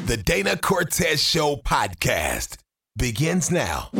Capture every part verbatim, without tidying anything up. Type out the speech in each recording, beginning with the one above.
The Dana Cortez Show podcast begins now.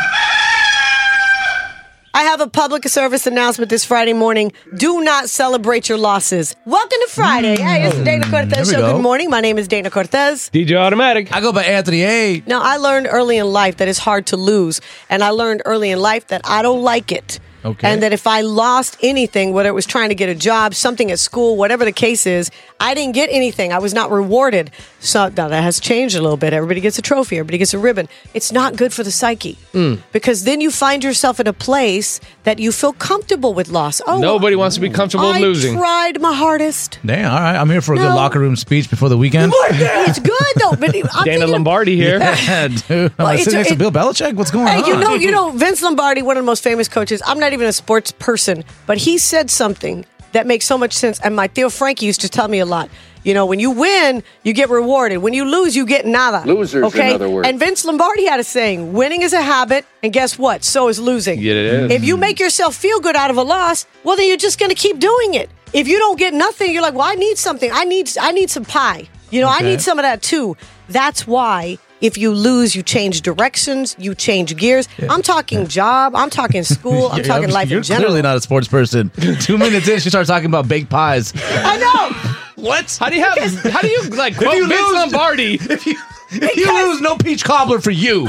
I have a public service announcement this Friday morning. Do not celebrate your losses. Welcome to Friday. Hey, it's the Dana Cortez Show. go. Good morning. My name is Dana Cortez. D J Automatic. I go by Anthony A. Now, I learned early in life that it's hard to lose. And I learned early in life that I don't like it. Okay. And that if I lost anything, whether it was trying to get a job, something at school, whatever the case is, I didn't get anything. I was not rewarded. So now that has changed a little bit. Everybody gets a trophy. Everybody gets a ribbon. It's not good for the psyche. Mm. Because then you find yourself in a place that you feel comfortable with loss. Oh, Nobody wants to be comfortable I losing. tried my hardest. Damn, all right. I'm here for a No. good locker room speech before the weekend. It's good, though. But I'm Dana thinking- Lombardi here. Yeah, dude. Am Well, I it's- sitting next to it- Bill Belichick? What's going Hey, on? you know, you know, Vince Lombardi, one of the most famous coaches. I'm not even a sports person, but he said something that makes so much sense. And my Theo Frankie used to tell me a lot. You know, when you win, you get rewarded. When you lose, you get nada. Losers, okay? in other words. And Vince Lombardi had a saying, winning is a habit, and guess what? So is losing. Yeah, it is. If you make yourself feel good out of a loss, well, then you're just going to keep doing it. If you don't get nothing, you're like, well, I need something. I need, I need some pie. You know, I Okay. need some of that too. That's why if you lose, you change directions, you change gears. I'm talking job, I'm talking school, I'm Yeah, talking life You're in general. clearly not a sports person. Two minutes in, she starts talking about baked pies. I know. What? How do you have? How do you like quote you Vince lose- Lombardi? If you if you lose, no peach cobbler for you.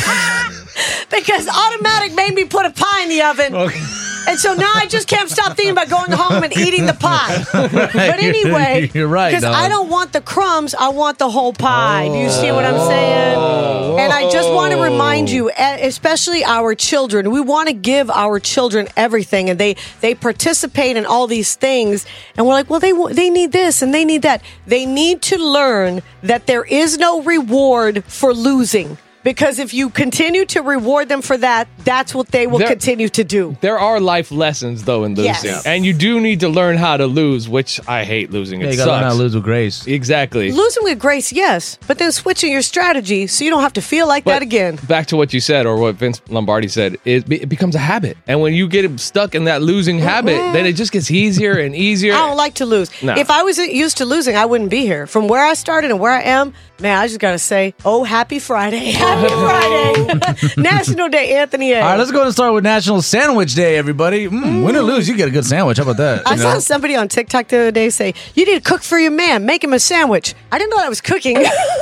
Because Automatic made me put a pie in the oven. Okay. And so now I just can't stop thinking about going home and eating the pie. But anyway, You're right, because dog. I don't want the crumbs, I want the whole pie. Do you see what I'm saying? Oh. And I just want to remind you, e- especially our children, we want to give our children everything, and they they participate in all these things, and we're like, well, they wa- they need this and they need that. They need to learn that there is no reward for losing. Because if you continue to reward them for that, that's what they will There- continue to do. There are life lessons though in losing, Yes. and you do need to learn how to lose, which I hate losing. Yeah, It you gotta learn how sucks. to lose with grace. Exactly. Losing with grace, yes, but then switching your strategy so you don't have to feel like that But again. Back to what you said, or what Vince Lombardi said, it, be- it becomes a habit, and when you get stuck in that losing habit, then it just gets easier and easier. I don't like to lose. No. If I was used to losing, I wouldn't be here. From where I started and where I am, man, I just got to say, oh, happy Friday. Happy Friday. National Day, Anthony A. All right, let's go and start with National Sandwich Day, everybody. Mm, Win or lose, you get a good sandwich. How about that? I You saw know? somebody on TikTok the other day say, you need to cook for your man. Make him a sandwich. I didn't know I was cooking.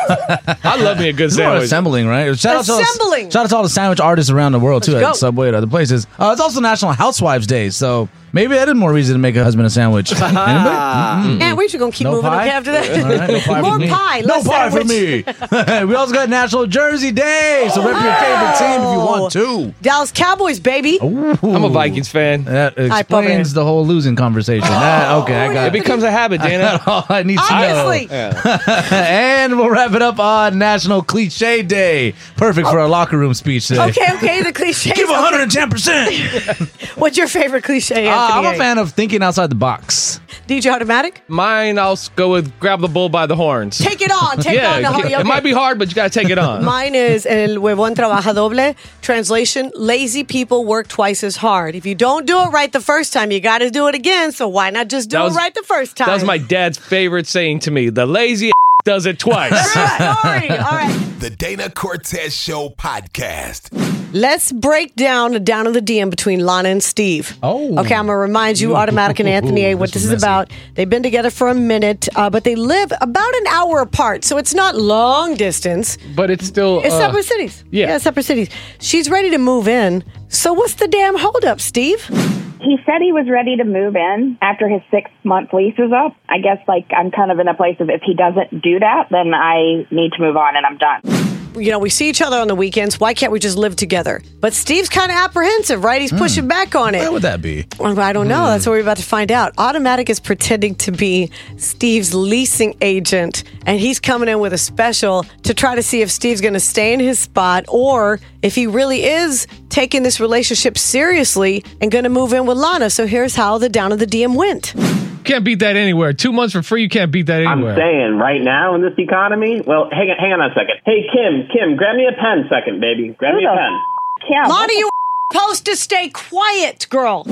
I love me a good People are sandwich. assembling, right? Shout out, to all, Assembling. shout out to all the sandwich artists around the world, too, Let's at go. Subway and other places. Uh, it's also National Housewives Day, so maybe that is more reason to make a husband a sandwich. Anybody? Mm-mm. Man, we're just going to keep No moving pie? okay after that. All right, no pie More for me. pie, No less pie for sandwich. me. We also got National Jersey Day, so rep your favorite team if you want to. Dallas Cowboys, baby. I'm a Vikings fan. That Hi, explains Puppy. the whole losing conversation. That- okay, I got It it. becomes a habit, Dana. All I need to Obviously. know. And we'll wrap it up on National Cliche Day. Perfect for a locker room speech today. Okay, okay, the cliches. Give one hundred ten percent. What's your favorite cliche, Uh, Anthony? I'm a fan of thinking outside the box. D J Automatic? Mine, I'll s- go with grab the bull by the horns. Take it on. Take yeah, on the it, okay. it might be hard, but you got to take it on. Mine is El Huevón Trabaja Doble. Translation, lazy people work twice as hard. If you don't do it right the first time, you got to do it again. So why not just do That was- it right the first time? That was my dad's favorite saying to me. The lazy does it twice. All right, all right, all right. The Dana Cortez Show podcast. Let's break down a down in the D M between Lana and Steve. Oh. Okay, I'm going to remind you, Automatic and Anthony A, what This this was is about. They've been together for a minute, uh, but they live about an hour apart. So it's not long distance. But it's still. It's uh, separate cities. yeah. separate cities. She's ready to move in. So what's the damn holdup, Steve? He said he was ready to move in after his six-month lease was up. I guess, like, I'm kind of in a place of if he doesn't do that, then I need to move on and I'm done. You know, we see each other on the weekends. Why can't we just live together? But Steve's kind of apprehensive, right? He's pushing back on it. Why would that be? Well, I don't know. That's what we're about to find out. Automatic is pretending to be Steve's leasing agent, and he's coming in with a special to try to see if Steve's going to stay in his spot or if he really is taking this relationship seriously and going to move in with Lana. So here's how the Down of the D M went. Can't beat that anywhere. Two months for free, you can't beat that anywhere. I'm saying right now in this economy. Well, hang on, hang on a second. Hey, Kim, Kim, grab me a pen, second, baby. Grab me a Who the pen. Kim, Lana, you supposed to stay quiet, girl.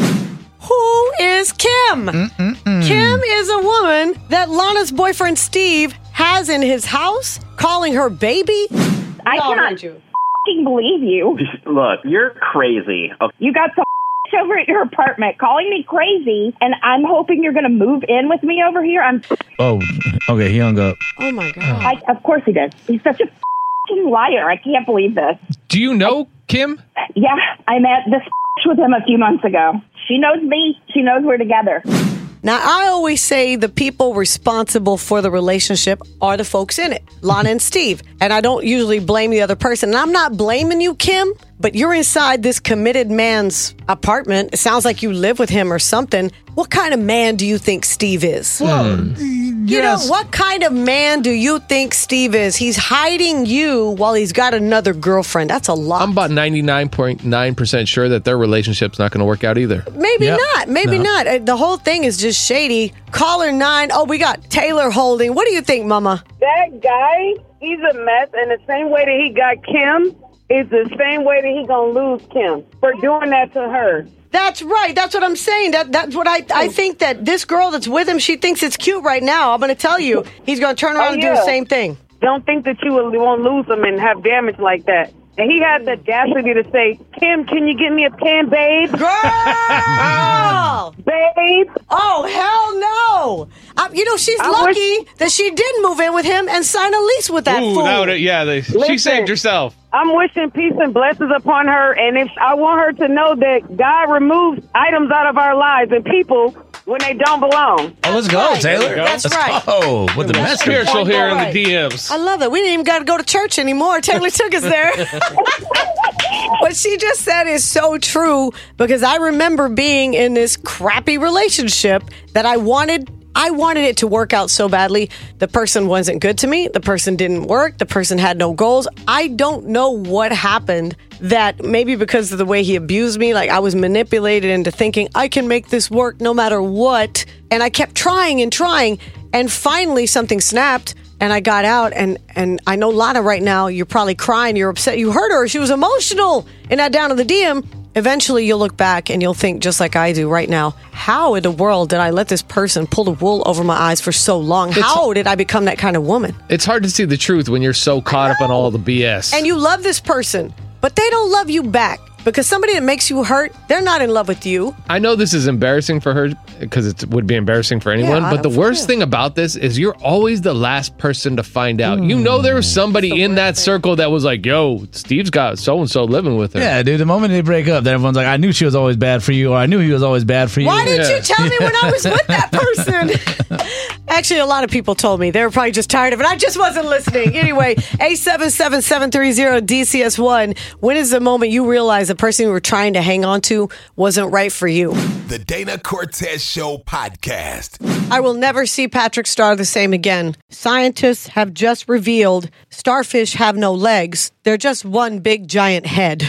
Who is Kim? Mm-mm-mm. Kim is a woman that Lana's boyfriend Steve has in his house, calling her baby. I No, cannot don't you? f***ing believe you. Look, you're crazy. Okay. You got some over at your apartment calling me crazy, and I'm hoping you're going to move in with me over here. I'm. Oh, okay, he hung up. Oh my God. I, of course he did. He's such a f***ing liar. I can't believe this. Do you know Kim? Yeah, I met this with him a few months ago. She knows me. She knows we're together. Now, I always say the people responsible for the relationship are the folks in it, Lana and Steve. And I don't usually blame the other person. And I'm not blaming you, Kim, but you're inside this committed man's apartment. It sounds like you live with him or something. What kind of man do you think Steve is? Hmm. You Yes. know, what kind of man do you think Steve is? He's hiding you while he's got another girlfriend. That's a lot. I'm about ninety-nine point nine percent sure that their relationship's not going to work out either. Maybe Yep. not. Maybe No. not. Uh, The whole thing is just shady. Caller nine. Oh, we got Taylor holding. What do you think, Mama? That guy, he's a mess, and the same way that he got Kim is the same way that he gonna lose Kim for doing that to her. That's right. That's what I'm saying. That that's what I I think that this girl that's with him, she thinks it's cute right now. I'm going to tell you, he's going to turn around Oh, and do yeah. the same thing. Don't think that you will, won't lose him and have damage like that. And he had the audacity to say, Kim, can you get me a pen, babe? Girl! Babe? Oh, hell no! Uh, you know, she's I lucky wish- that she didn't move in with him and sign a lease with that Ooh, fool. that would, yeah, they, she Listen. saved herself. I'm wishing peace and blessings upon her, and if I want her to know that God removes items out of our lives and people when they don't belong. Oh, let's go, right. Taylor. That's let's right. go with the message. Spiritual here in Right. the D Ms. I love it. We didn't even got to go to church anymore. Taylor took us there. What she just said is so true because I remember being in this crappy relationship that I wanted. I wanted it to work out so badly. The person wasn't good to me. The person didn't work. The person had no goals. I don't know what happened that maybe because of the way he abused me, like I was manipulated into thinking I can make this work no matter what. And I kept trying and trying. And finally something snapped and I got out. And, and I know Lana right now, you're probably crying. You're upset. You hurt her. She was emotional in that down to the D M. Eventually, you'll look back and you'll think, just like I do right now, how in the world did I let this person pull the wool over my eyes for so long? How did I become that kind of woman? It's hard to see the truth when you're so caught up on all the B S. And you love this person, but they don't love you back because somebody that makes you hurt, they're not in love with you. I know this is embarrassing for her because it would be embarrassing for anyone, Yeah, but the for worst real. thing about this is you're always the last person to find out. You know there was somebody in that circle that was like, yo, Steve's got so-and-so living with her. Yeah, dude, the moment they break up, then everyone's like, I knew she was always bad for you, or I knew he was always bad for you. Why didn't Yeah. you tell me when I was with that person? Actually, a lot of people told me. They were probably just tired of it. I just wasn't listening. Anyway, eight seven seven, seven three zero, D C S one. When is the moment you realize the person you were trying to hang on to wasn't right for you? The Dana Cortez Show podcast. I will never see Patrick Star the same again. Scientists have just revealed starfish have no legs. They're just one big giant head.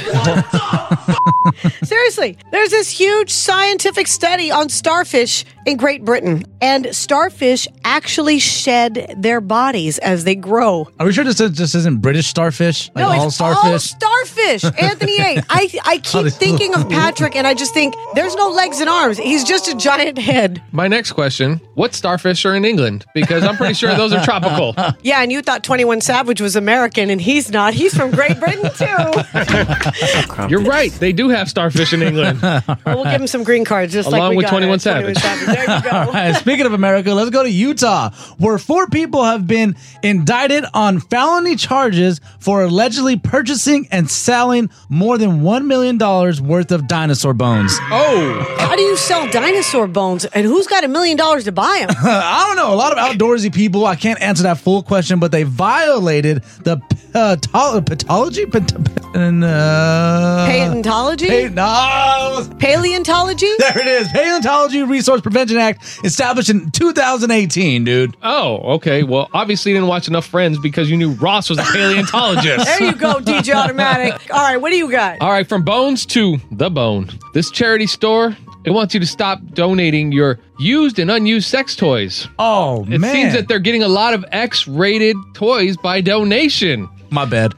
Seriously, there's this huge scientific study on starfish in Great Britain, and starfish actually shed their bodies as they grow. Are we sure this is- just isn't British starfish? Like No, all it's starfish? all starfish. Anthony A. I, I keep thinking of Patrick, and I just think there's no legs and arms. He's just a giant head. My next question, what starfish are in England? Because I'm pretty sure those are tropical. Yeah, and you thought twenty-one Savage was American, and he's not. He's from Great Britain, too. You're right. They do have starfish in England. Well, we'll give him some green cards, just like Along we with got twenty-one at Savage. There you go. All right, speaking of America, let's go to Utah, where four people have been indicted on felony charges for allegedly purchasing and selling more than one million dollars worth of dinosaur bones. Oh, How do you sell dinosaur bones, and who's got a million dollars to buy them? I don't know. A lot of outdoorsy people. I can't answer that full question, but they violated the patho- pathology? Pat- and, uh, Paleontology? pa- no. Paleontology? There it is. Paleontology Resource Prevention Act, established in two thousand eighteen, dude. oh, okay. Well, obviously you didn't watch enough Friends because you knew Ross was a paleontologist. There you go, D J Automatic. All right, what do you got? All right, from bones to the bone. This charity store, it wants you to stop donating your used and unused sex toys. Oh, It man. seems that they're getting a lot of X-rated toys by donation. My bad.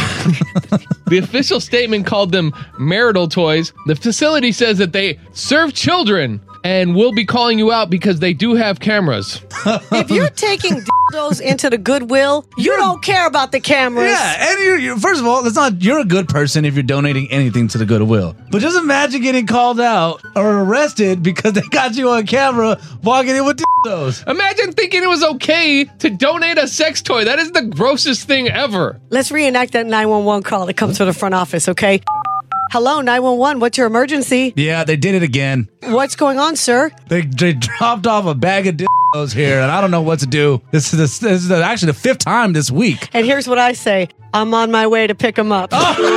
The official statement called them marital toys. The facility says that they serve children and we'll be calling you out because they do have cameras. If you're taking dildos into the Goodwill, you don't care about the cameras. Yeah, and you, you first of all, it's not you're a good person if you're donating anything to the Goodwill. But just imagine getting called out or arrested because they got you on camera walking in with dildos. Imagine thinking it was okay to donate a sex toy. That is the grossest thing ever. Let's reenact that nine one one call that comes from the front office, okay? Hello, nine one one. What's your emergency? Yeah, they did it again. What's going on, sir? They, they dropped off a bag of dildos here, and I don't know what to do. This is, the, this is the, actually the fifth time this week. And here's what I say. I'm on my way to pick them up.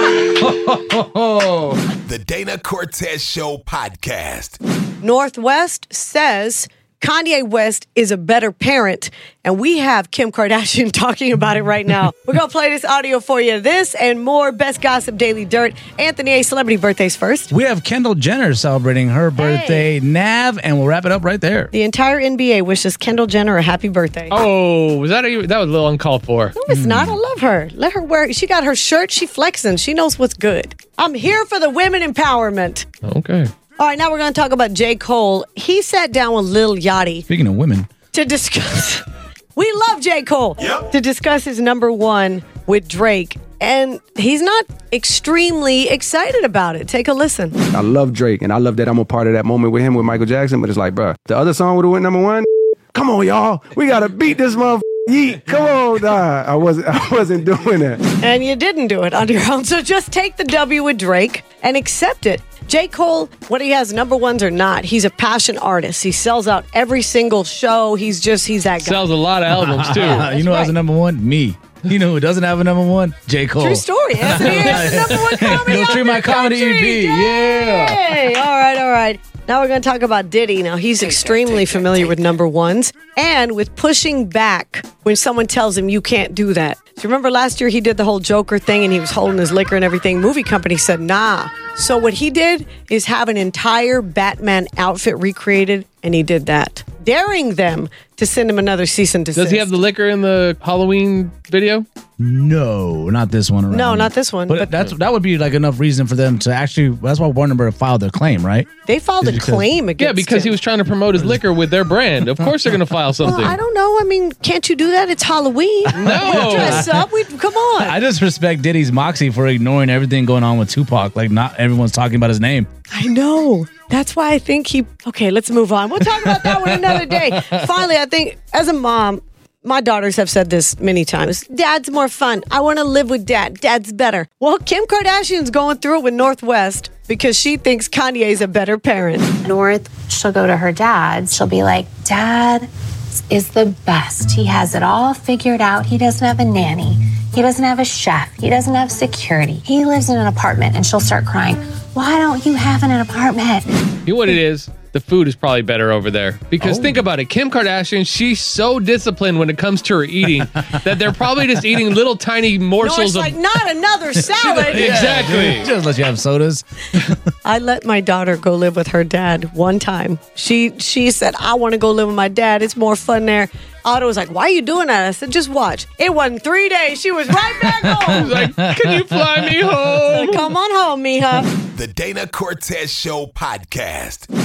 Oh. The Dana Cortez Show podcast. Northwest says Kanye West is a better parent, and we have Kim Kardashian talking about it right now. We're going to play this audio for you. This and more Best Gossip Daily Dirt. Anthony A. Celebrity birthdays first. We have Kendall Jenner celebrating her birthday, Nav, and we'll wrap it up right there. The entire N B A wishes Kendall Jenner a happy birthday. Oh, was that a, that was a little uncalled for. No, it's not. I love her. Let her wear. She got her shirt. She flexing. She knows what's good. I'm here for the women empowerment. Okay. All right, now we're going to talk about J. Cole. He sat down with Lil Yachty Speaking of women, to discuss. We love J. Cole. Yep. To discuss his number one with Drake. And he's not extremely excited about it. Take a listen. I love Drake, and I love that I'm a part of that moment with him with Michael Jackson, but it's like, bruh, the other song would have went number one. Come on, y'all. We got to beat this motherfucker. Yeet. Come on, nah. I wasn't, I wasn't doing that. And you didn't do it on your own. So just take the W with Drake and accept it. J. Cole, whether he has number ones or not, he's a passion artist. He sells out every single show. He's just, he's that guy. Sells a lot of albums, too. you know who has a number one? Me. You know who doesn't have a number one? J. Cole. True story. Anthony has the number one comedy Go stream album my in the comedy country. E P. Yeah. Hey, all right, all right. Now we're going to talk about Diddy. Now, he's extremely familiar with number ones and with pushing back when someone tells him you can't do that. So remember last year he did the whole Joker thing and he was holding his liquor and everything. Movie company said, nah. So what he did is have an entire Batman outfit recreated, and he did that, daring them to send him another cease and desist. Does he have the liquor in the Halloween video? No, not this one. Around. No, not this one. But, But, that's that would be like enough reason for them to actually. That's why Warner Brothers filed their claim, right? they filed a Because- claim against Yeah, because him. he was trying to promote his liquor with their brand. Of course they're going to file something. Well, I don't know. I mean, can't you do that? It's Halloween. No. We dress up. We come on. I just respect Diddy's moxie for ignoring everything going on with Tupac. Like, not everyone's talking about his name. I know. That's why I think he. Okay, let's move on. We'll talk about that one another day. Finally, I think as a mom, my daughters have said this many times. Dad's more fun. I want to live with dad. Dad's better. Well, Kim Kardashian's going through it with Northwest because she thinks Kanye's a better parent. North, she'll go to her dad. She'll be like, Dad is the best. He has it all figured out. He doesn't have a nanny. He doesn't have a chef. He doesn't have security. He lives in an apartment. And she'll start crying, why don't you have an apartment? You know what it is? The food is probably better over there. Because think about it. Kim Kardashian, she's so disciplined when it comes to her eating that they're probably just eating little tiny No, morsels it's of... like, not another salad. Exactly. Just let you have sodas. I let my daughter go live with her dad one time. She she said, I want to go live with my dad. It's more fun there. Otto was like, why are you doing that? I said, just watch. It wasn't three days. She was right back home. Like, can you fly me home? Come on home, mija. The Dana Cortez Show podcast.